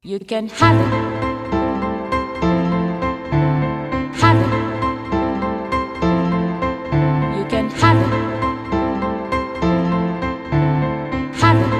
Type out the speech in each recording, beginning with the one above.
You can have it, have it. You can have it, have it.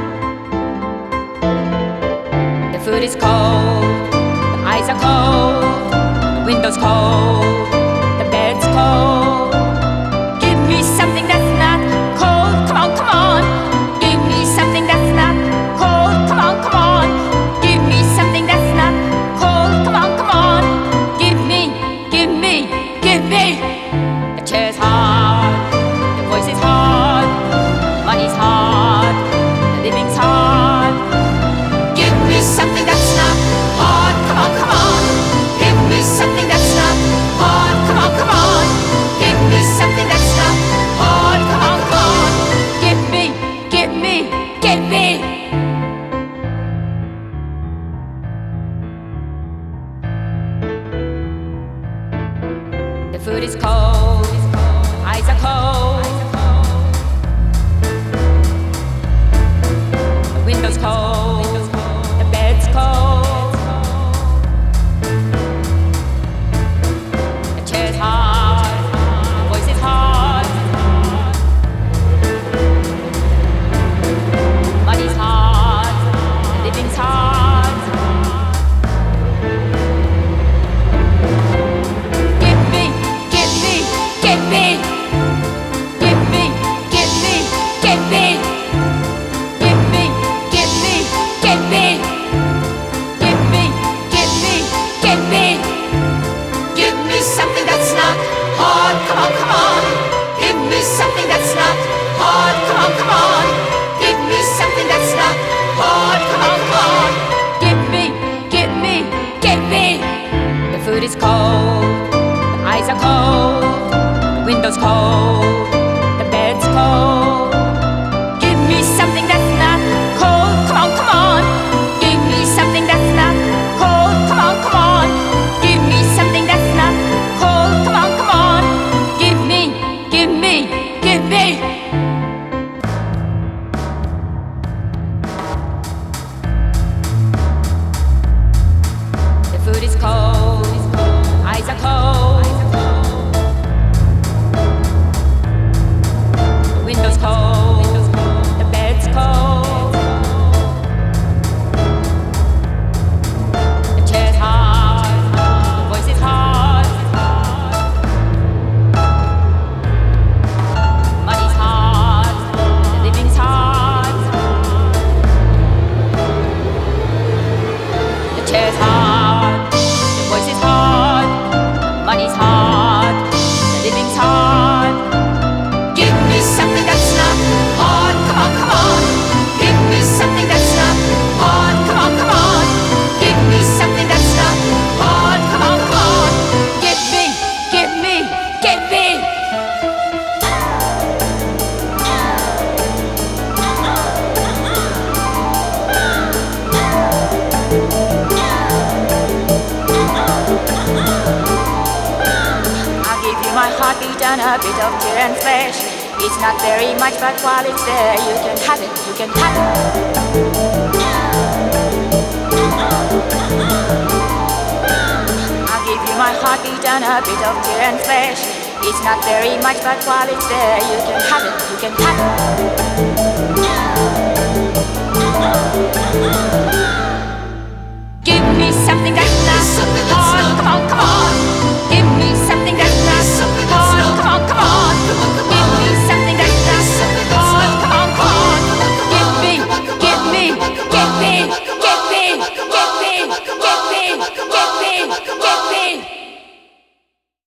The food is cold, the eyes are cold, the window's cold, the bed's cold. Give me something that's not cold. Come on, come on. Give me something that's not cold. Come on, come on. Give me something that's not cold. Come on, come on. Give me, give me, give me. The chair's hard, the voice is hard, money's hard, the living's hard. Give me something that's not hard. Come on, come on. Give me something that's not hard. Come on, come on. Give me something that's not hard. Come on, come on. Give me, give me, give me. The food is cold, eyes are cold, the window's cold, the bed's cold, the chair's hard, the voice is hard, money's hard, the living's hard. Give me, give me, give me. Give me, give me, give me. Give me, give me, give me. Give me, give me, give me. Give me something that's not hard. Come on, come on. Give me something that's not hard. Come on, come on. Give me something that's not hard. Come on, come on. Give me, give me, give me. The food is cold, the eyes are cold, the window's cold, the bed's cold. Give me something that's not cold. Come on, come on. Give me something that's not cold. Come on, come on. Give me something that's not cold. Come on, come on. Give me, give me, give me. The food is cold, eyes are cold, the window's cold, the bed's cold, the chair's hard, the voice is hard, money's hard, the living's hard, the chair's hard, the voice is hard, money's hard, the living's hard. Give me something that's not hard. Come on, come on. Give me something that's not hard. Come on, come on. Give me something that's not hard. Come on, come on. Give me, give me, give me. I'll give you my heartbeat and a bit of tear and flesh. It's not very much, but while it's there, you can have it, you can have it. I'll give you my heartbeat and a bit of tear and flesh. It's not very much, but while it's there, you can have it, you can have it.